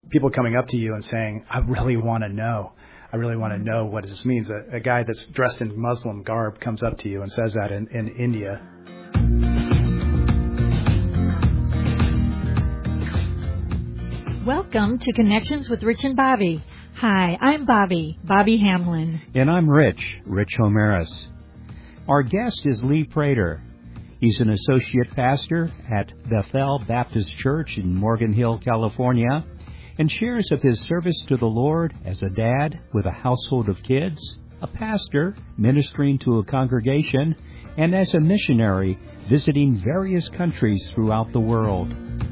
people coming up to you and saying, I really want to know. I really want to know what this means. A guy that's dressed in Muslim garb comes up to you and says that in India. Welcome to Connections with Rich and Bobby. Hi, I'm Bobby Hamlin. And I'm Rich Homeris. Our guest is Lee Prater. He's an associate pastor at Bethel Baptist Church in Morgan Hill, California, and shares of his service to the Lord as a dad with a household of kids, a pastor ministering to a congregation, and as a missionary visiting various countries throughout the world.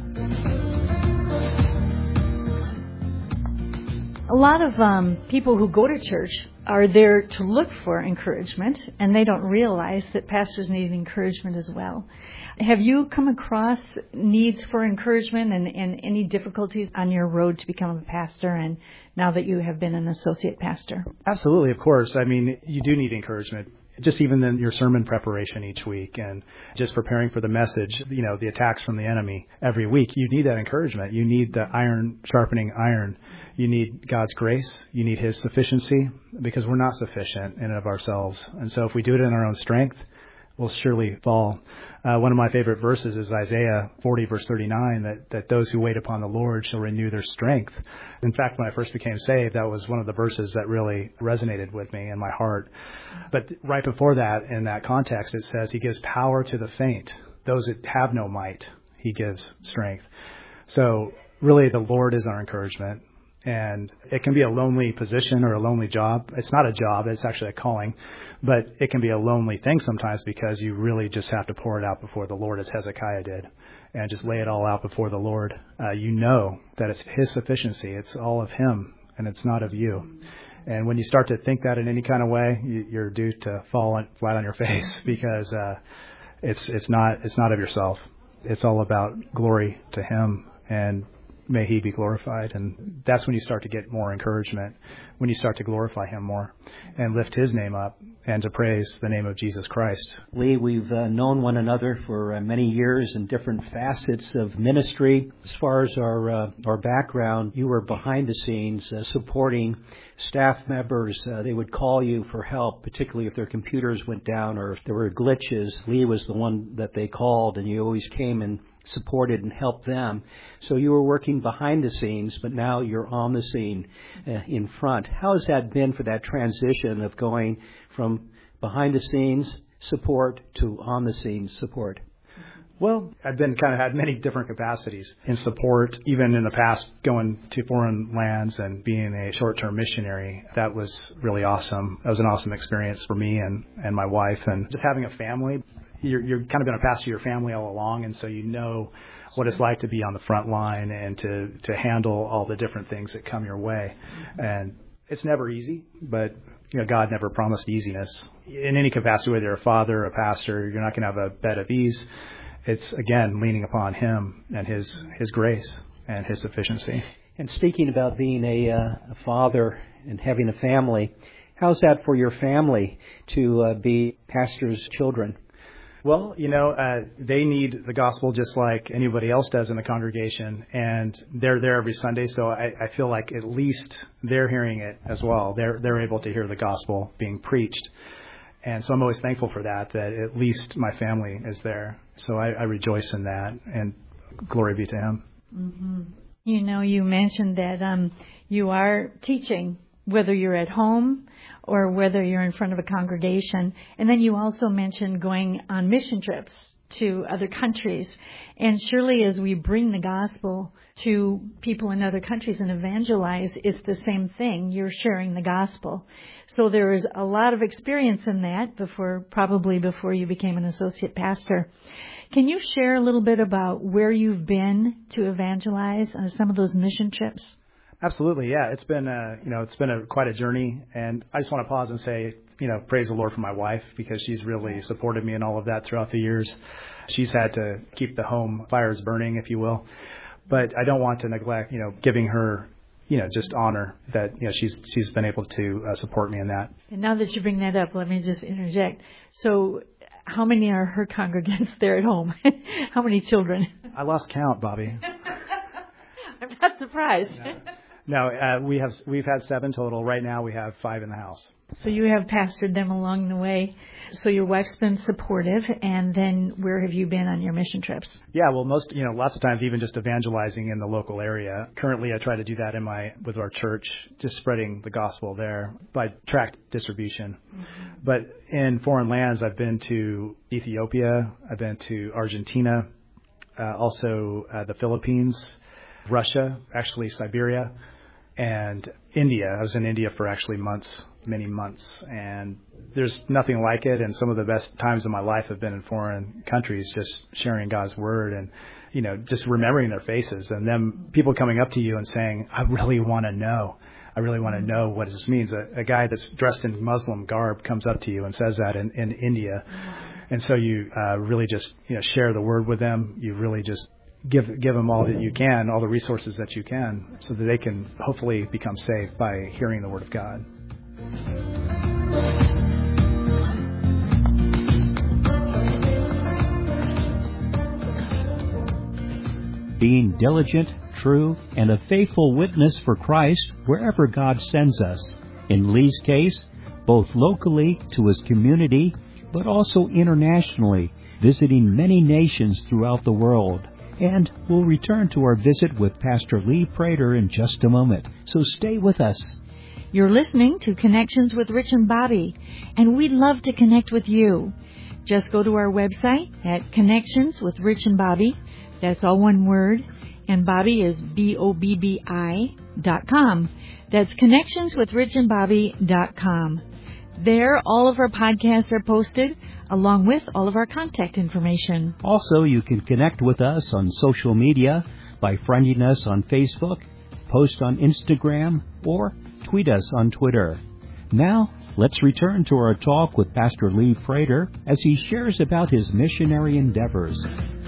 A lot of people who go to church are there to look for encouragement, and they don't realize that pastors need encouragement as well. Have you come across needs for encouragement and any difficulties on your road to become a pastor, and now that you have been an associate pastor? Absolutely, of course. I mean, you do need encouragement. Just even in your sermon preparation each week and just preparing for the message, the attacks from the enemy every week, you need that encouragement. You need the iron sharpening iron. You need God's grace. You need His sufficiency, because we're not sufficient in and of ourselves. And so if we do it in our own strength, we'll surely fall. One of my favorite verses is Isaiah 40, verse 39, that those who wait upon the Lord shall renew their strength. In fact, when I first became saved, that was one of the verses that really resonated with me in my heart. But right before that, in that context, it says He gives power to the faint. Those that have no might, He gives strength. So really, the Lord is our encouragement. And it can be a lonely position or a lonely job. It's not a job, it's actually a calling. But it can be a lonely thing sometimes, because you really just have to pour it out before the Lord, as Hezekiah did, and just lay it all out before the Lord. You know that it's His sufficiency. It's all of Him, and it's not of you. And when you start to think that in any kind of way, you're due to fall flat on your face, because it's not of yourself. It's all about glory to Him, and may He be glorified. And that's when you start to get more encouragement, when you start to glorify Him more and lift His name up and to praise the name of Jesus Christ. Lee, we've known one another for many years in different facets of ministry. As far as our background, you were behind the scenes supporting staff members. They would call you for help, particularly if their computers went down or if there were glitches. Lee was the one that they called, and you always came and supported and helped them. So you were working behind the scenes, but now you're on the scene in front. How has that been for that transition of going from behind the scenes support to on the scenes support? Well, I've had many different capacities in support, even in the past, going to foreign lands and being a short-term missionary. That was really awesome. That was an awesome experience for me and my wife, and just having a family. You're kind of been a pastor to your family all along, and so you know what it's like to be on the front line and to handle all the different things that come your way. And it's never easy, but God never promised easiness. In any capacity, whether you're a father or a pastor, you're not going to have a bed of ease. It's, again, leaning upon Him and His grace and His sufficiency. And speaking about being a father and having a family, how's that for your family to be pastor's children? Well, they need the gospel just like anybody else does in the congregation, and they're there every Sunday, so I feel like at least they're hearing it as well. They're able to hear the gospel being preached, and so I'm always thankful for that at least my family is there. So I rejoice in that, and glory be to Him. Mm-hmm. You mentioned that you are teaching, whether you're at home or whether you're in front of a congregation. And then you also mentioned going on mission trips to other countries. And surely as we bring the gospel to people in other countries and evangelize, it's the same thing. You're sharing the gospel. So there is a lot of experience in that probably before you became an associate pastor. Can you share a little bit about where you've been to evangelize on some of those mission trips? Absolutely, yeah. It's been quite a journey, and I just want to pause and say, praise the Lord for my wife, because she's really supported me in all of that throughout the years. She's had to keep the home fires burning, if you will, but I don't want to neglect, giving her, just honor that, she's been able to support me in that. And now that you bring that up, let me just interject. So, how many are her congregants there at home? How many children? I lost count, Bobby. I'm not surprised. No, we've had 7 total. Right now we have 5 in the house. So you have pastored them along the way. So your wife's been supportive, and then where have you been on your mission trips? Yeah, well, lots of times even just evangelizing in the local area. Currently, I try to do that with our church, just spreading the gospel there by tract distribution. Mm-hmm. But in foreign lands, I've been to Ethiopia, I've been to Argentina, also the Philippines, Russia, actually Siberia, and India. I was in India for actually many months, and there's nothing like it. And some of the best times of my life have been in foreign countries, just sharing God's word and, just remembering their faces, and them, people coming up to you and saying, I really want to know what this means. A guy that's dressed in Muslim garb comes up to you and says that in India. And so you really just, share the word with them. You really just give them all that you can, all the resources that you can, so that they can hopefully become saved by hearing the word of God. Being diligent, true, and a faithful witness for Christ wherever God sends us. In Lee's case, both locally to his community, but also internationally, visiting many nations throughout the world. And we'll return to our visit with Pastor Lee Prater in just a moment, so stay with us. You're listening to Connections with Rich and Bobby, and we'd love to connect with you. Just go to our website at Connections with Rich and Bobby. That's all one word, and Bobby is BOBBI.com. That's connectionswithrichandbobby.com. There, all of our podcasts are posted, along with all of our contact information. Also, you can connect with us on social media by friending us on Facebook, post on Instagram, or tweet us on Twitter. Now, let's return to our talk with Pastor Lee Prater as he shares about his missionary endeavors.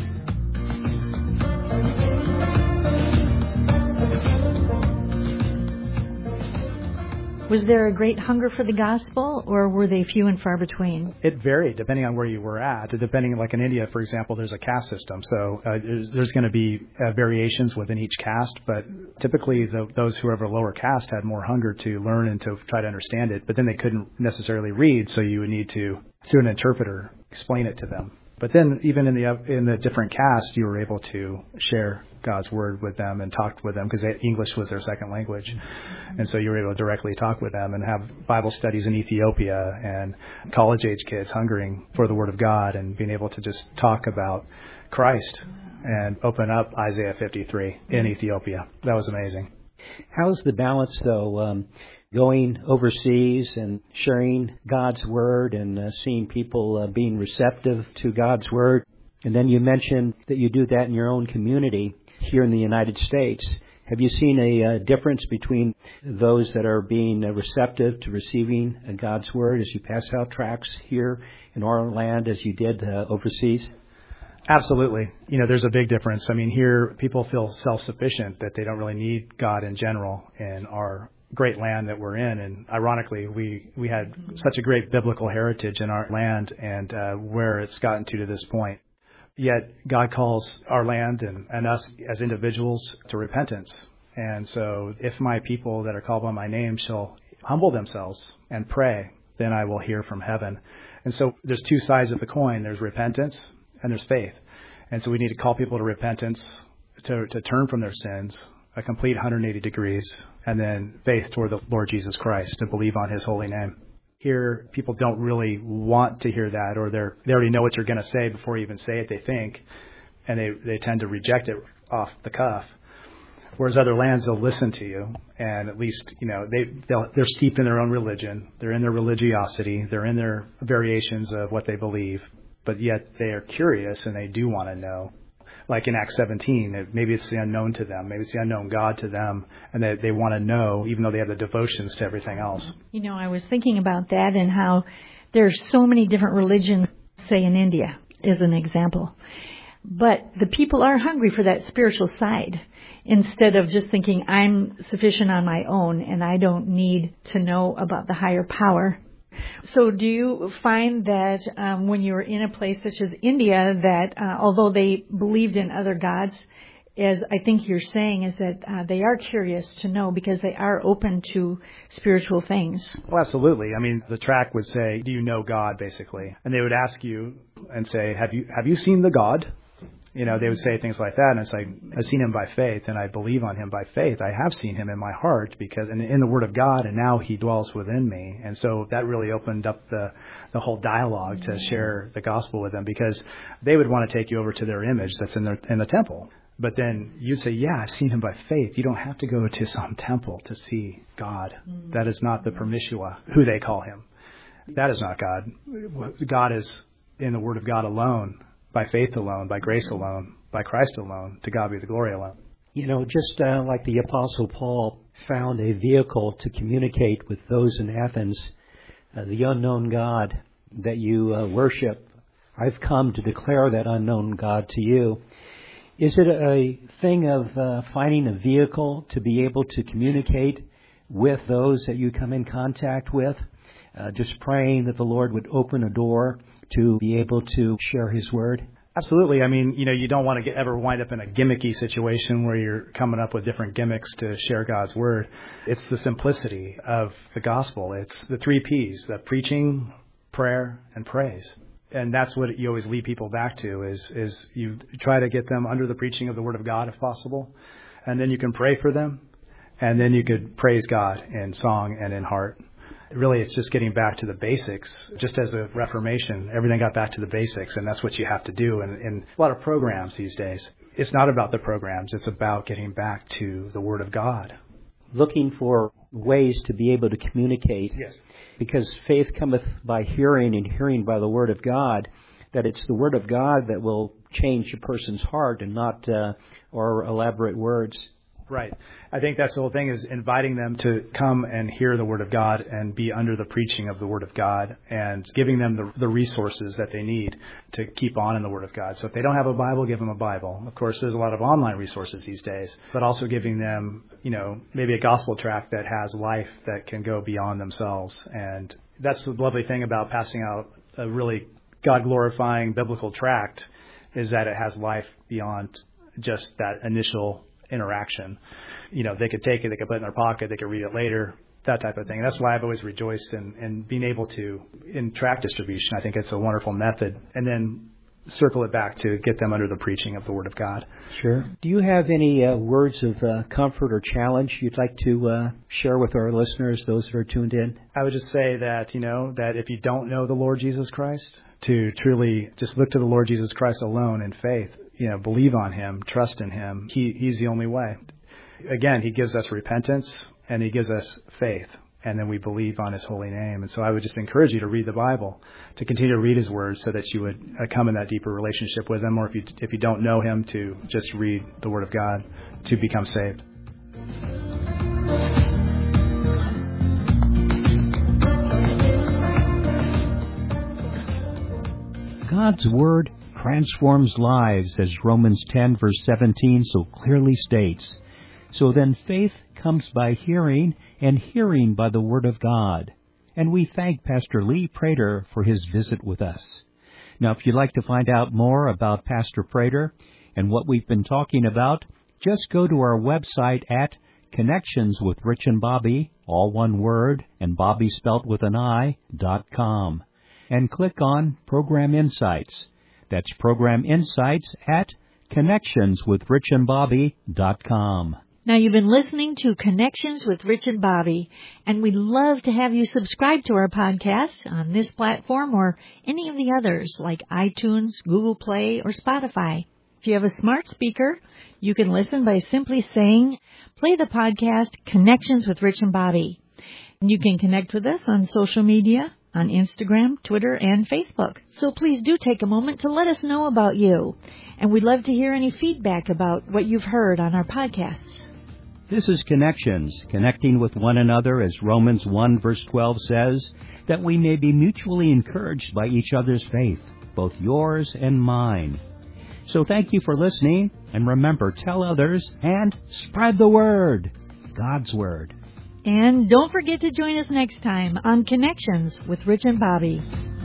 Was there a great hunger for the gospel, or were they few and far between? It varied depending on where you were at. Depending, like in India, for example, there's a caste system. So there's going to be variations within each caste, but typically those who are of a lower caste had more hunger to learn and to try to understand it, but then they couldn't necessarily read, so you would need to, through an interpreter, explain it to them. But then even in the different castes, you were able to share God's word with them and talk with them because English was their second language. And so you were able to directly talk with them and have Bible studies in Ethiopia and college-age kids hungering for the word of God and being able to just talk about Christ and open up Isaiah 53 in Ethiopia. That was amazing. How's the balance, though, going overseas and sharing God's word and seeing people being receptive to God's word? And then you mentioned that you do that in your own community here in the United States. Have you seen a difference between those that are being receptive to receiving God's word as you pass out tracts here in our land as you did overseas? Absolutely. There's a big difference. I mean, here people feel self-sufficient, that they don't really need God in general in our great land that we're in. And ironically, we had such a great biblical heritage in our land and where it's gotten to this point. Yet God calls our land and us as individuals to repentance. And so if my people that are called by my name shall humble themselves and pray, then I will hear from heaven. And so there's two sides of the coin. There's repentance and there's faith. And so we need to call people to repentance, to turn from their sins, a complete 180 degrees, and then faith toward the Lord Jesus Christ, to believe on his holy name. Here, people don't really want to hear that, or they already know what you're going to say before you even say it, they think, and they tend to reject it off the cuff. Whereas other lands, they'll listen to you, and at least, they're steeped in their own religion. They're in their religiosity. They're in their variations of what they believe, but yet they are curious and they do want to know. Like in Acts 17, maybe it's the unknown to them. Maybe it's the unknown God to them, and they want to know, even though they have the devotions to everything else. I was thinking about that and how there's so many different religions, say in India, as an example. But the people are hungry for that spiritual side, instead of just thinking, I'm sufficient on my own and I don't need to know about the higher power. So do you find that when you're in a place such as India that although they believed in other gods, as I think you're saying, is that they are curious to know because they are open to spiritual things. Well, absolutely. I mean, the track would say, do you know God, basically? And they would ask you and say, have you seen the God? You know, they would say things like that, and it's like, I've seen him by faith, and I believe on him by faith. I have seen him in my heart because in the Word of God, and now he dwells within me. And so that really opened up the whole dialogue to share the gospel with them, because they would want to take you over to their image that's in the temple. But then you say, yeah, I've seen him by faith. You don't have to go to some temple to see God. That is not the Permishua, who they call him. That is not God. God is in the Word of God alone, by faith alone, by grace alone, by Christ alone. To God be the glory alone. You know, just like the Apostle Paul found a vehicle to communicate with those in Athens, the unknown God that you worship, I've come to declare that unknown God to you. Is it a thing of finding a vehicle to be able to communicate with those that you come in contact with? Just praying that the Lord would open a door to be able to share his word? Absolutely. I mean, you know, you don't want to ever wind up in a gimmicky situation where you're coming up with different gimmicks to share God's word. It's the simplicity of the gospel. It's the 3 Ps, the preaching, prayer, and praise. And that's what you always lead people back to is you try to get them under the preaching of the Word of God if possible. And then you can pray for them. And then you could praise God in song and in heart. Really, it's just getting back to the basics. Just as a Reformation, everything got back to the basics, and that's what you have to do in a lot of programs these days. It's not about the programs. It's about getting back to the Word of God. Looking for ways to be able to communicate. Yes. Because faith cometh by hearing, and hearing by the Word of God, that it's the Word of God that will change a person's heart and not or elaborate words. Right. I think that's the whole thing, is inviting them to come and hear the Word of God and be under the preaching of the Word of God, and giving them the resources that they need to keep on in the Word of God. So if they don't have a Bible, give them a Bible. Of course, there's a lot of online resources these days, but also giving them, you know, maybe a gospel tract that has life that can go beyond themselves. And that's the lovely thing about passing out a really God-glorifying biblical tract, is that it has life beyond just that initial interaction. You know, they could take it, they could put it in their pocket, they could read it later, that type of thing. And that's why I've always rejoiced in being able to, in tract distribution, I think it's a wonderful method. And then circle it back to get them under the preaching of the Word of God. Sure. Do you have any words of comfort or challenge you'd like to share with our listeners, those that are tuned in? I would just say that, you know, that if you don't know the Lord Jesus Christ, to truly just look to the Lord Jesus Christ alone in faith. You know, believe on him, trust in him. He's the only way. Again, he gives us repentance and he gives us faith, and then we believe on his holy name. And so I would just encourage you to read the Bible, to continue to read his words, so that you would come in that deeper relationship with him, or if you don't know him, to just read the Word of God to become saved. God's Word transforms lives, as Romans 10 verse 17 so clearly states. So then faith comes by hearing, and hearing by the Word of God. And we thank Pastor Lee Prater for his visit with us. Now, if you'd like to find out more about Pastor Prater and what we've been talking about, just go to our website at Connections with Rich and Bobby, all one word, and Bobby spelt with an I.com, and click on Program Insights. That's Program Insights at connectionswithrichandbobby.com. Now, you've been listening to Connections with Rich and Bobby, and we'd love to have you subscribe to our podcast on this platform or any of the others like iTunes, Google Play, or Spotify. If you have a smart speaker, you can listen by simply saying, play the podcast Connections with Rich and Bobby. And you can connect with us on social media, on Instagram, Twitter, and Facebook. So please do take a moment to let us know about you. And we'd love to hear any feedback about what you've heard on our podcasts. This is Connections, connecting with one another, as Romans 1 verse 12 says, that we may be mutually encouraged by each other's faith, both yours and mine. So thank you for listening, and remember, tell others and spread the word, God's Word. And don't forget to join us next time on Connections with Rich and Bobby.